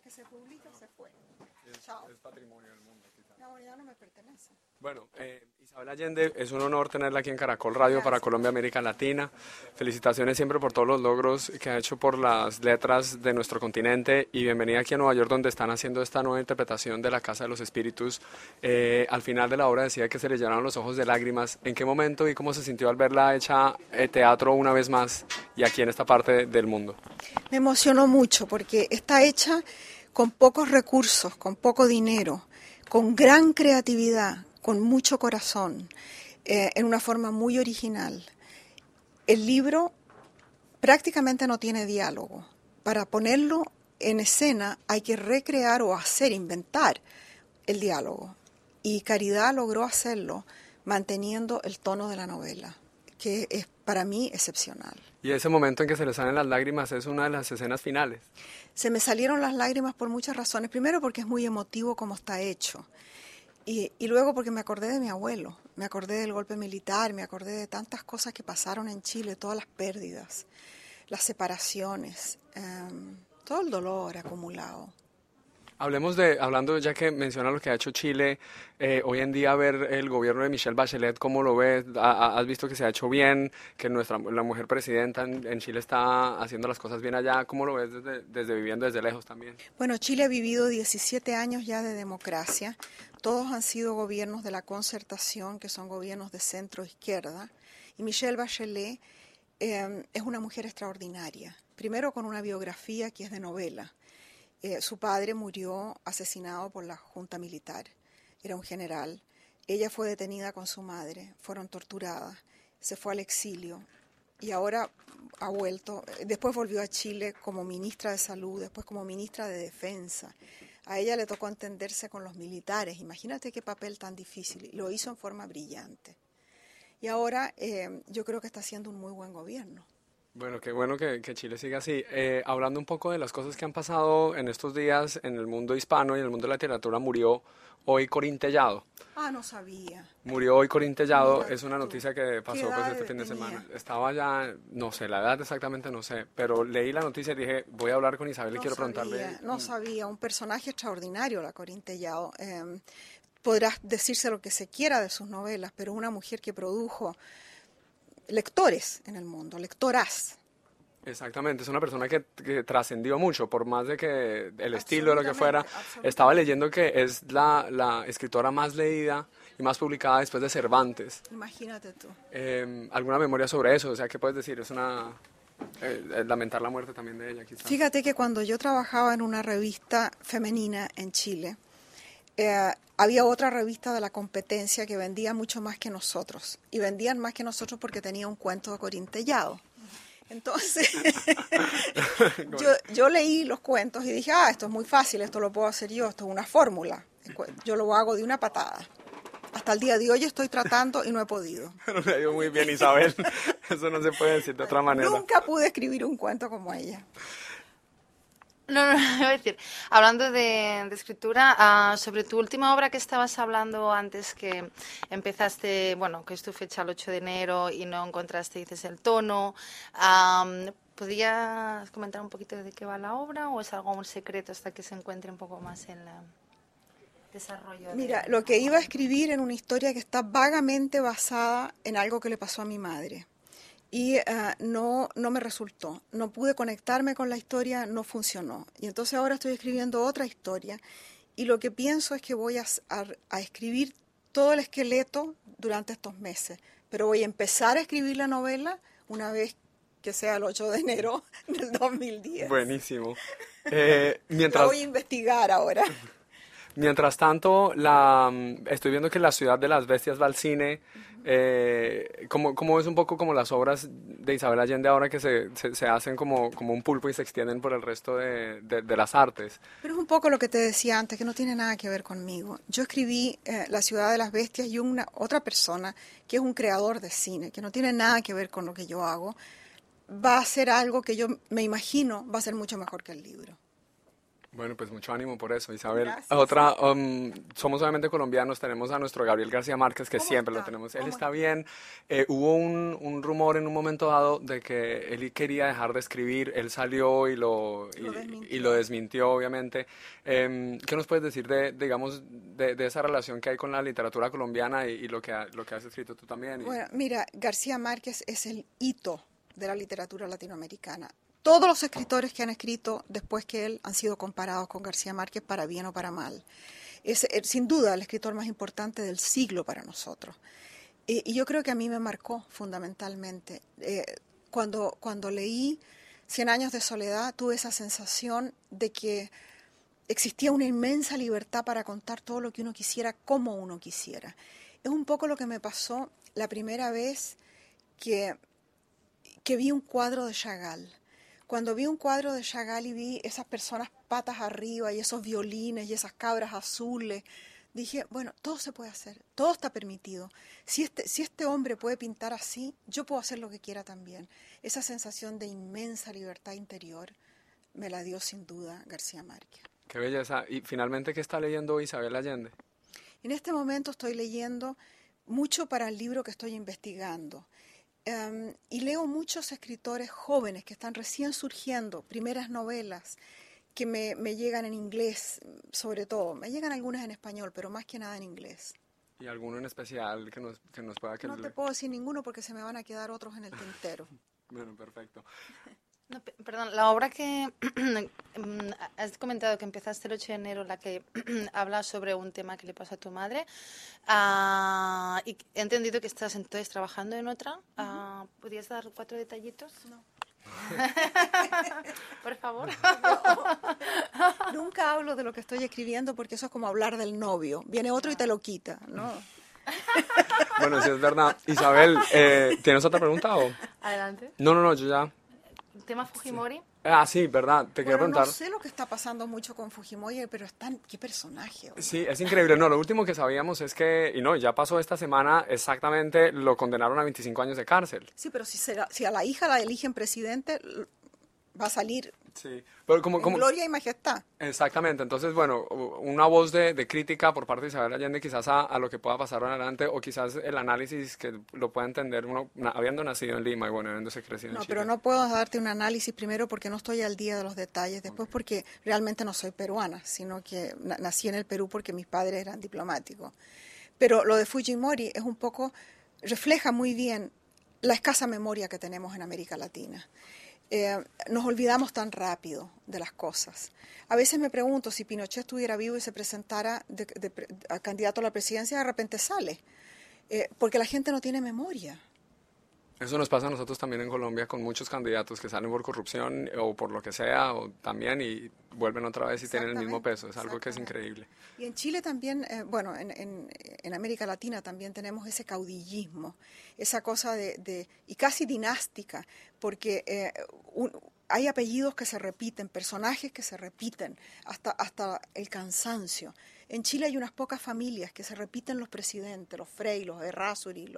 que se publica se fue. Chao. Es patrimonio del mundo, quizás. No, ya no me pertenece. Bueno, Isabel Allende, es un honor tenerla aquí en Caracol Radio para Colombia, América Latina. Felicitaciones siempre por todos los logros que ha hecho por las letras de nuestro continente y bienvenida aquí a Nueva York, donde están haciendo esta nueva interpretación de La Casa de los Espíritus. Al final de la obra decía que se le llenaron los ojos de lágrimas. ¿En qué momento y cómo se sintió al verla hecha teatro una vez más y aquí en esta parte del mundo? Me emocionó mucho porque está hecha con pocos recursos, con poco dinero, con gran creatividad, con mucho corazón, en una forma muy original. El libro prácticamente no tiene diálogo. Para ponerlo en escena hay que recrear o inventar el diálogo. Y Caridad logró hacerlo manteniendo el tono de la novela, que es para mí excepcional. Y ese momento en que se le salen las lágrimas es una de las escenas finales. Se me salieron las lágrimas por muchas razones. Primero porque es muy emotivo como está hecho. Y luego porque me acordé de mi abuelo, me acordé del golpe militar, me acordé de tantas cosas que pasaron en Chile, todas las pérdidas, las separaciones, todo el dolor acumulado. Hablando ya que menciona lo que ha hecho Chile, hoy en día ver el gobierno de Michelle Bachelet, ¿cómo lo ves? ¿Has visto que se ha hecho bien, que la mujer presidenta en Chile está haciendo las cosas bien allá? ¿Cómo lo ves desde viviendo desde lejos también? Bueno, Chile ha vivido 17 años ya de democracia. Todos han sido gobiernos de la concertación, que son gobiernos de centro-izquierda. Y Michelle Bachelet es una mujer extraordinaria. Primero con una biografía que es de novela. Su padre murió asesinado por la junta militar, era un general. Ella fue detenida con su madre, fueron torturadas, se fue al exilio y ahora ha vuelto. Después volvió a Chile como ministra de Salud, después como ministra de Defensa. A ella le tocó entenderse con los militares, imagínate qué papel tan difícil, lo hizo en forma brillante. Y ahora yo creo que está haciendo un muy buen gobierno. Bueno, qué bueno que Chile siga así. Hablando un poco de las cosas que han pasado en estos días en el mundo hispano y en el mundo de la literatura, murió hoy Corín Tellado. Ah, no sabía. Murió hoy Corín Tellado, Mira es una tú. noticia que pasó pues, este fin de semana. Estaba ya, no sé, la edad exactamente no sé, pero leí la noticia y dije, voy a hablar con Isabel y quiero preguntarle. No sabía, un personaje extraordinario, la Corín Tellado. Podrás decirse lo que se quiera de sus novelas, pero una mujer que produjo lectores en el mundo, lectoras. Exactamente, es una persona que trascendió mucho, por más de que el estilo de lo que fuera. Estaba leyendo que es la escritora más leída y más publicada después de Cervantes. Imagínate tú. ¿Alguna memoria sobre eso? O sea, ¿qué puedes decir? Es lamentar la muerte también de ella, quizás. Fíjate que cuando yo trabajaba en una revista femenina en Chile, había otra revista de la competencia que vendía mucho más que nosotros. Y vendían más que nosotros porque tenía un cuento de Corín Tellado. Entonces, yo leí los cuentos y dije, esto es muy fácil, esto lo puedo hacer yo, esto es una fórmula. Yo lo hago de una patada. Hasta el día de hoy estoy tratando y no he podido. Pero le ha ido muy bien, Isabel. Eso no se puede decir de otra manera. Nunca pude escribir un cuento como ella. No, iba a decir, hablando de escritura, sobre tu última obra que estabas hablando antes, que empezaste, bueno, que es tu fecha el 8 de enero y no encontraste, dices, el tono, ¿podrías comentar un poquito de qué va la obra o es algo un secreto hasta que se encuentre un poco más en el desarrollo? Mira, lo que iba a escribir era una historia que está vagamente basada en algo que le pasó a mi madre. Y no me resultó, no pude conectarme con la historia, no funcionó. Y entonces ahora estoy escribiendo otra historia y lo que pienso es que voy a escribir todo el esqueleto durante estos meses, pero voy a empezar a escribir la novela una vez que sea el 8 de enero del 2010. Buenísimo. La voy a investigar ahora. Mientras tanto, estoy viendo que La Ciudad de las Bestias va al cine. ¿Cómo es un poco como las obras de Isabel Allende ahora que se hacen como un pulpo y se extienden por el resto de las artes? Pero es un poco lo que te decía antes, que no tiene nada que ver conmigo. Yo escribí La Ciudad de las Bestias y otra persona que es un creador de cine, que no tiene nada que ver con lo que yo hago, va a hacer algo que yo me imagino va a ser mucho mejor que el libro. Bueno, pues mucho ánimo por eso, Isabel. Gracias. Otra, somos obviamente colombianos, tenemos a nuestro Gabriel García Márquez, que ¿Cómo siempre lo está? tenemos. Él ¿Cómo está bien. Hubo un rumor en un momento dado de que él quería dejar de escribir. Él salió y lo desmintió, obviamente. ¿Qué nos puedes decir digamos, de esa relación que hay con la literatura colombiana y lo que has escrito tú también? Bueno, mira, García Márquez es el hito de la literatura latinoamericana. Todos los escritores que han escrito después que él han sido comparados con García Márquez para bien o para mal. Es sin duda el escritor más importante del siglo para nosotros. Y yo creo que a mí me marcó fundamentalmente. Cuando leí Cien años de soledad, tuve esa sensación de que existía una inmensa libertad para contar todo lo que uno quisiera, como uno quisiera. Es un poco lo que me pasó la primera vez que vi un cuadro de Chagall. Cuando vi un cuadro de Chagall y vi esas personas patas arriba y esos violines y esas cabras azules, dije, bueno, todo se puede hacer, todo está permitido. Si este hombre puede pintar así, yo puedo hacer lo que quiera también. Esa sensación de inmensa libertad interior me la dio sin duda García Márquez. Qué belleza. Y finalmente, ¿qué está leyendo Isabel Allende? En este momento estoy leyendo mucho para el libro que estoy investigando. Y leo muchos escritores jóvenes que están recién surgiendo, primeras novelas que me llegan en inglés, sobre todo. Me llegan algunas en español, pero más que nada en inglés. ¿Y alguno en especial que nos pueda... No te puedo decir ninguno porque se me van a quedar otros en el tintero. Bueno, perfecto. No, perdón, la obra que has comentado que empezaste el 8 de enero, la que habla sobre un tema que le pasó a tu madre, y he entendido que estás entonces trabajando en otra. ¿Podrías dar 4 detallitos? No. Por favor. Nunca hablo de lo que estoy escribiendo porque eso es como hablar del novio. Viene otro y te lo quita, ¿no? Bueno, sí es verdad. Isabel, ¿tienes otra pregunta o...? Adelante. No, yo ya... ¿Tema Fujimori? Sí, verdad, te quería Bueno, preguntar. no sé lo que está pasando mucho con Fujimori, pero qué personaje. ¿Verdad? Sí, es increíble. No, lo último que sabíamos es que, ya pasó esta semana, exactamente lo condenaron a 25 años de cárcel. Sí, pero si a la hija la eligen presidente, va a salir Sí, pero en gloria y majestad. Exactamente, entonces, bueno, una voz de crítica por parte de Isabel Allende quizás a lo que pueda pasar adelante, o quizás el análisis que lo pueda entender uno habiendo nacido en Lima y bueno, habiéndose crecido en No, Chile. pero no puedo darte un análisis primero porque no estoy al día de los detalles, después porque realmente no soy peruana, sino que nací en el Perú porque mis padres eran diplomáticos. Pero lo de Fujimori es un poco, refleja muy bien la escasa memoria que tenemos en América Latina. Nos olvidamos tan rápido de las cosas. A veces me pregunto si Pinochet estuviera vivo y se presentara a candidato a la presidencia, de repente sale, porque la gente no tiene memoria. Eso nos pasa a nosotros también en Colombia con muchos candidatos que salen por corrupción o por lo que sea, o también y vuelven otra vez y tienen el mismo peso. Es algo que es increíble. Y en Chile también, bueno, en América Latina también tenemos ese caudillismo, esa cosa y casi dinástica, porque hay apellidos que se repiten, personajes que se repiten, hasta el cansancio. En Chile hay unas pocas familias que se repiten los presidentes, los Frey, los Errázuriz,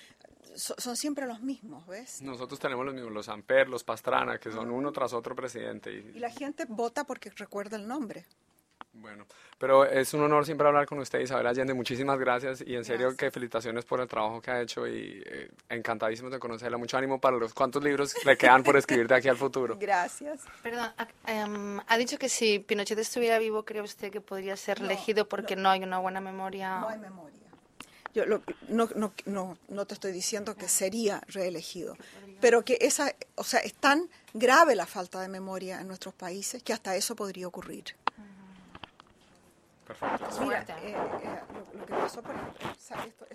son siempre los mismos, ¿ves? Nosotros tenemos los mismos, los Amper, los Pastrana, que son uno tras otro presidente. Y la gente vota porque recuerda el nombre. Bueno, pero es un honor siempre hablar con usted, Isabel Allende. Muchísimas gracias y en serio que felicitaciones por el trabajo que ha hecho y encantadísimos de conocerla. Mucho ánimo para los cuantos libros le quedan por escribir de aquí al futuro. Gracias. Perdón, ha dicho que si Pinochet estuviera vivo, ¿cree usted que podría ser elegido porque no hay una buena memoria? No hay memoria. Yo no te estoy diciendo que sería reelegido, pero que es tan grave la falta de memoria en nuestros países que hasta eso podría ocurrir. Perfecto. Mira, lo que pasó, por ejemplo,